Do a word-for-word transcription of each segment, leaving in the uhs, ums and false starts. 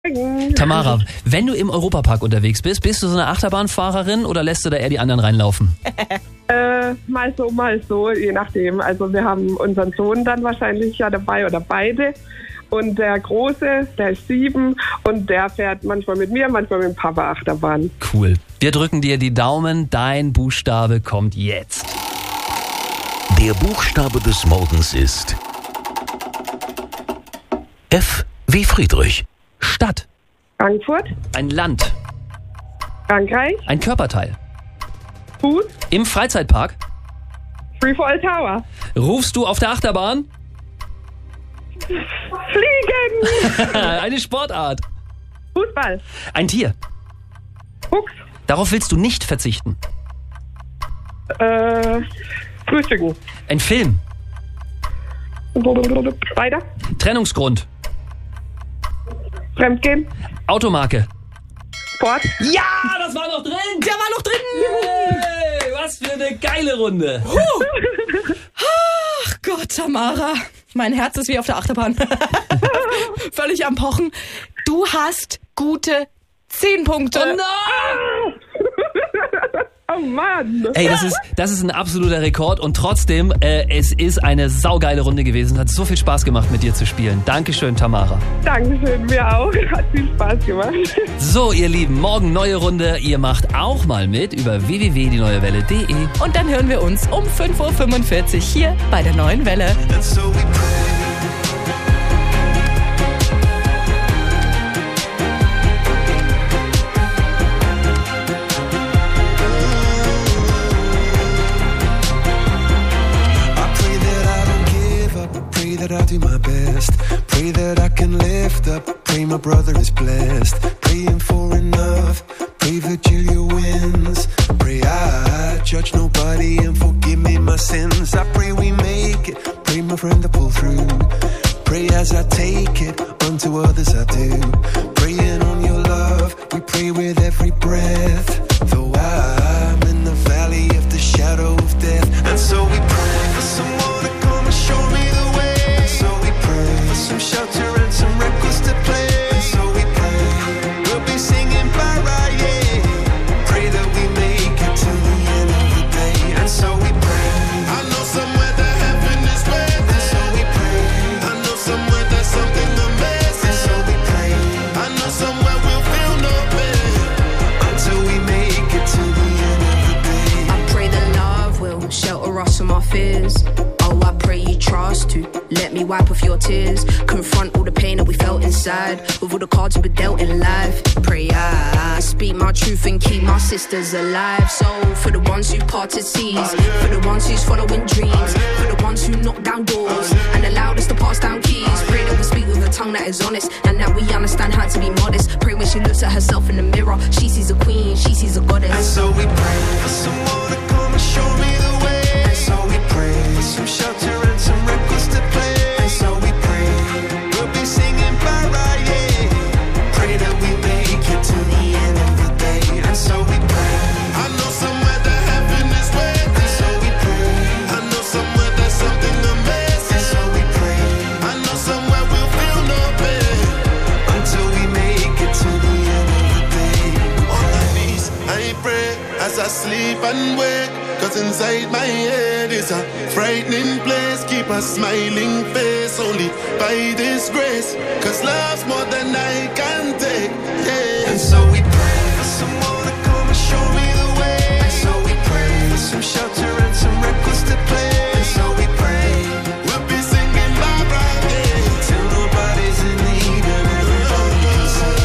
Tamara, wenn du im Europapark unterwegs bist, bist du so eine Achterbahnfahrerin oder lässt du da eher die anderen reinlaufen? Äh, mal so, mal so, je nachdem. Also wir haben unseren Sohn dann wahrscheinlich ja dabei oder beide. Und der Große, der ist sieben und der fährt manchmal mit mir, manchmal mit dem Papa Achterbahn. Cool. Wir drücken dir die Daumen, dein Buchstabe kommt jetzt. Der Buchstabe des Morgens ist F wie Friedrich. Stadt. Frankfurt, Ein Land. Frankreich, Ein Körperteil. Fuß, Im Freizeitpark. Freefall Tower, Rufst du auf der Achterbahn? Fliegen, Eine Sportart. Fußball, Ein Tier. Fuchs, Darauf willst du nicht verzichten. äh, Frühstücken. Ein Film. Weiter, Trennungsgrund. Fremdgehen, Automarke. Sport. Ja, das war noch drin. Der war noch drin. Yay, was für eine geile Runde. Ach Gott, Tamara. Mein Herz ist wie auf der Achterbahn. Völlig am Pochen. Du hast gute zehn Punkte. Oh nein! Oh Mann. Ey, das ist, das ist ein absoluter Rekord und trotzdem, äh, es ist eine saugeile Runde gewesen. Hat so viel Spaß gemacht, mit dir zu spielen. Dankeschön, Tamara. Dankeschön, mir auch. Hat viel Spaß gemacht. So, ihr Lieben, morgen neue Runde. Ihr macht auch mal mit über w w w punkt die neue welle punkt de. Und dann hören wir uns um fünf Uhr fünfundvierzig hier bei der Neuen Welle. And so we pray. That I do my best, pray that I can lift up, pray my brother is blessed, praying for enough, pray Virgilia wins, pray I judge nobody and forgive me my sins, I pray we make it, pray my friend to pull through, pray as I take it, unto others I do, praying on your love, we pray with every breath, though I'm in the valley of the shadow of death, and so we pray for someone to come and show me the way. Some shelter and some records to play. And so we pray, we'll be singing para, yeah. Pray that we make it to the end of the day. And so we pray, I know somewhere that heaven is waiting. And so we pray, I know somewhere there's something amazing. And so we pray, I know somewhere we'll feel no pain until we make it to the end of the day. I pray that love will shelter us from our fears. Oh, I pray you trust to let me wipe off your tears. Confront all the pain that we felt inside with all the cards we've been dealt in life. Pray I speak my truth and keep my sisters alive. So for the ones who parted seas, for the ones who's following dreams, for the ones who knock down doors and allowed us to pass down keys. Pray that we speak with a tongue that is honest and that we understand how to be modest. Pray when she looks at herself in the mirror, she sees a queen, she sees a goddess. And so we pray for someone to come and show me the way. And so we pray for some shelter and some records to play. And so we pray, we'll be singing para, yeah. Pray that we make it to the end of the day. And so we pray, I know somewhere that heaven is waiting. And so we pray, I know somewhere there's something amazing. And so we pray, I know somewhere we'll feel no pain until we make it to the end of the day. On my knees, I pray as I sleep and wake. Cause inside my head is a frightening place. Keep a smiling face only by this grace. Cause love's more than I can take, yeah. And so we pray for someone to come and show me the way. And so we pray for some shelter and some records to play. And so we pray, we'll be singing bye bye, yeah. Till nobody's in need and everybody can sing.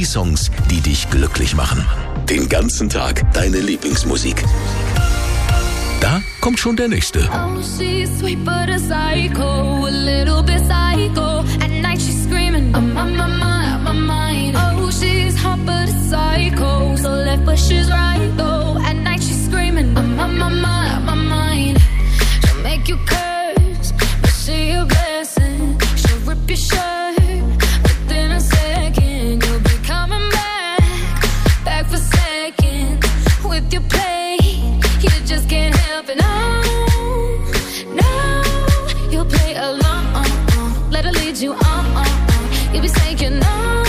die Songs, die dich glücklich machen. Den ganzen Tag deine Lieblingsmusik. Da kommt schon der nächste. Oh, she's sweet but a psycho, a little bit psycho. At night she's screaming, I'm on my mind, my mind. Oh, she's hot but a psycho, so left but she's right though. At night she's screaming, I'm on my mind, my mind. She'll make you curse, but she a blessing. She'll rip your shirt within a second. You'll be coming back, back for seconds with your play. You just can't help it, no, no. You'll play along, let her lead you on, on, on. You'll be saying no,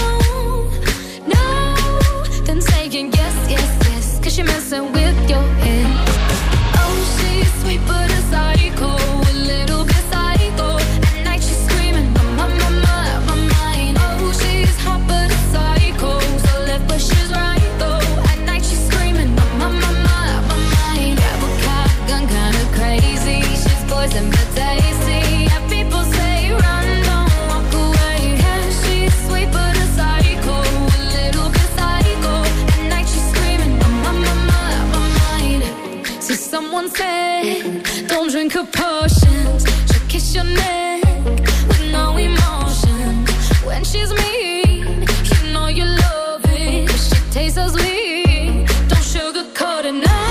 no, then saying yes, yes, yes, cause you're messing with your head. Oh, she's sweet but a psycho, a little bit psycho. At night she's screaming, I'm on my mind, my mind. Oh, she's hot but a psycho, so left but she's right though. At night she's screaming, I'm on my mind, my mind. Grab a cop gun, kinda crazy. She's poison but tasty. Yeah, people say run, don't walk away. Yeah, she's sweet but a psycho, a little bit psycho. At night she's screaming, I'm on my mind, my mind. See, someone said, don't drink her potions. She'll kiss your neck with no emotion. When she's mean, you know you love it. But she tastes so sweet, don't sugarcoat it, no,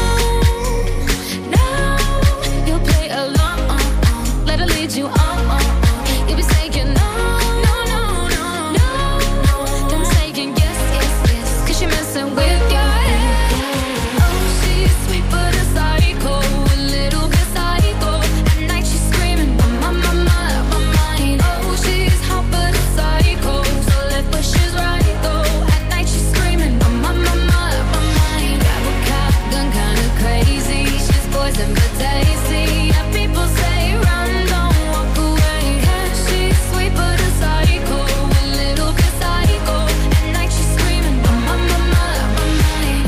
no. You'll play along, let her lead you on. You'll be saying no, no, no, no, no. Then saying yes, yes, yes, cause you're messing with your head. Oh, she's sweet but a psycho, a little bit psycho. At night she's screaming, I'm on my mind, my mind. Oh, she's hot but a psycho, so left but she's right though. At night she's screaming, I'm on my mind, my mind. Grab a cop gun, kinda crazy. She's poison but tasty. Yeah, people say run, don't walk away. Yeah, she's sweet but a psycho, a little bit psycho. At night she's screaming, I'm on my mind, my mind.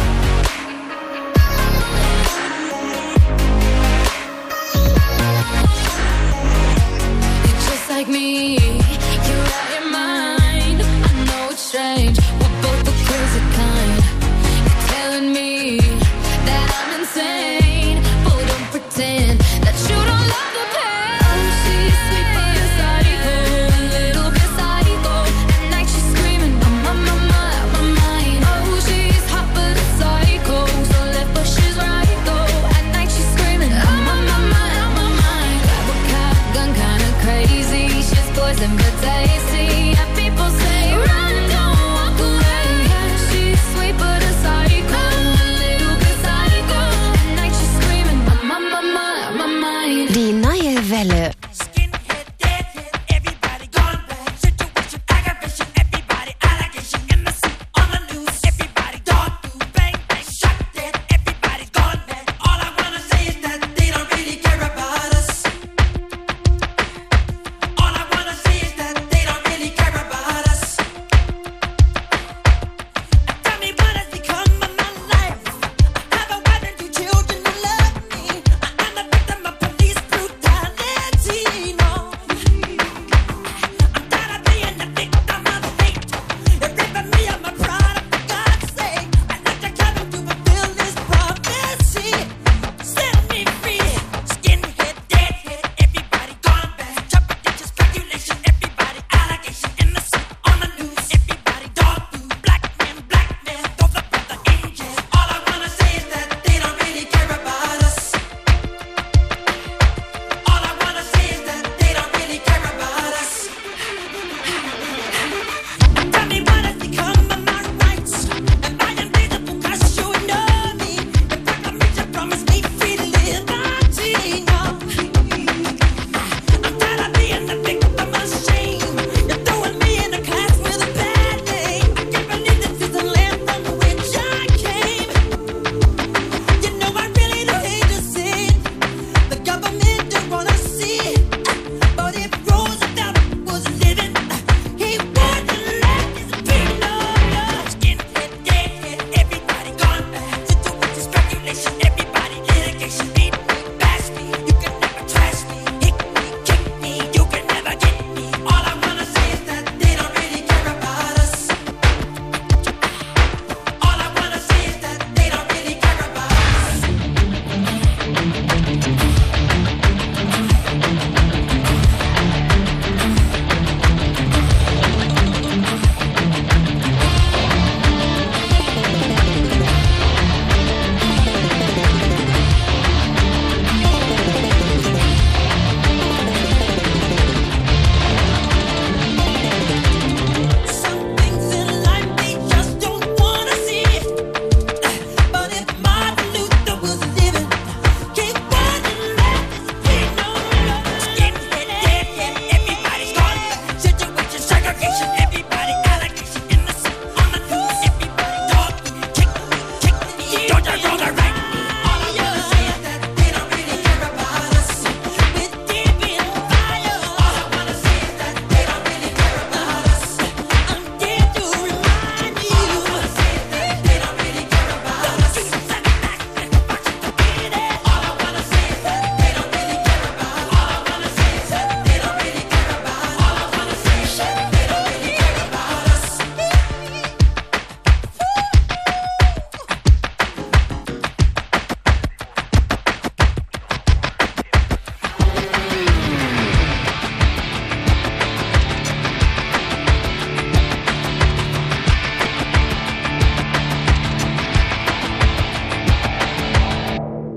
You're just like me, you're out your mind. I know it's strange, we're both the crazy kind. You're telling me that I'm insane, but don't pretend that you don't love the pain. Oh, she's sweet but a psycho, a little bit psycho. At night she's screaming, I'm on my mind, my mind. Oh, she's hot but a psycho, so left but she's right though. At night she's screaming, I'm on my mind, my mind. Grab a cop gun, kinda crazy. She's poison but tasty. Yeah, people say run, don't walk away. Yeah, she's sweet but a psycho, a little bit psycho. At night she's screaming, I'm on my mind, my mind. Die neue Welle. Skinhead, deadhead, everybody gone bad. Situation, aggravation, everybody allegation. M S C on the news, everybody dog do. Bang, bang, shot dead, everybody's gone bad. All I wanna say is that they don't really care about us. All I wanna say is that they don't really care about us. Tell me what has become of my life. I have a wife and two children who love me. I'm a victim of police brutality.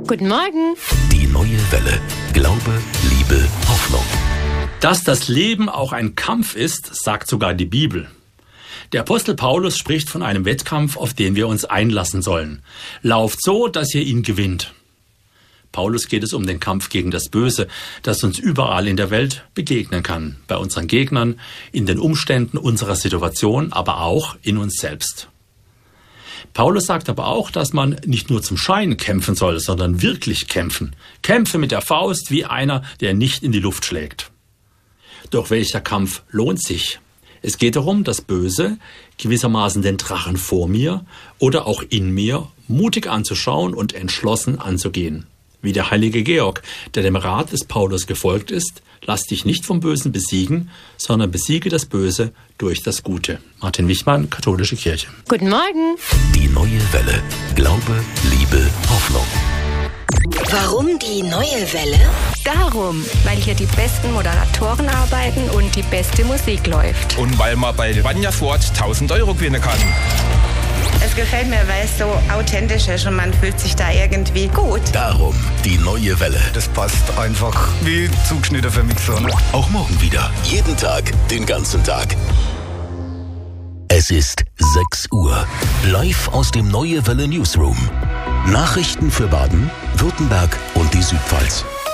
Guten Morgen. Die neue Welle. Glaube, Liebe, Hoffnung. Dass das Leben auch ein Kampf ist, sagt sogar die Bibel. Der Apostel Paulus spricht von einem Wettkampf, auf den wir uns einlassen sollen. Lauft so, dass ihr ihn gewinnt. Paulus geht es um den Kampf gegen das Böse, das uns überall in der Welt begegnen kann. Bei unseren Gegnern, in den Umständen unserer Situation, aber auch in uns selbst. Paulus sagt aber auch, dass man nicht nur zum Schein kämpfen soll, sondern wirklich kämpfen. Kämpfe mit der Faust wie einer, der nicht in die Luft schlägt. Doch welcher Kampf lohnt sich? Es geht darum, das Böse, gewissermaßen den Drachen vor mir oder auch in mir, mutig anzuschauen und entschlossen anzugehen. Wie der heilige Georg, der dem Rat des Paulus gefolgt ist: Lass dich nicht vom Bösen besiegen, sondern besiege das Böse durch das Gute. Martin Wichmann, Katholische Kirche. Guten Morgen. Die neue Welle. Glaube, Liebe, Hoffnung. Warum die neue Welle? Darum, weil hier die besten Moderatoren arbeiten und die beste Musik läuft. Und weil man bei Vanja Ford tausend Euro gewinnen kann. Es gefällt mir, weil es so authentisch ist und man fühlt sich da irgendwie gut. Darum die neue Welle. Das passt einfach wie zugeschnitten für mich so. Ne? Auch morgen wieder. Jeden Tag, den ganzen Tag. Es ist sechs Uhr. Live aus dem Neue Welle Newsroom. Nachrichten für Baden, Württemberg und die Südpfalz.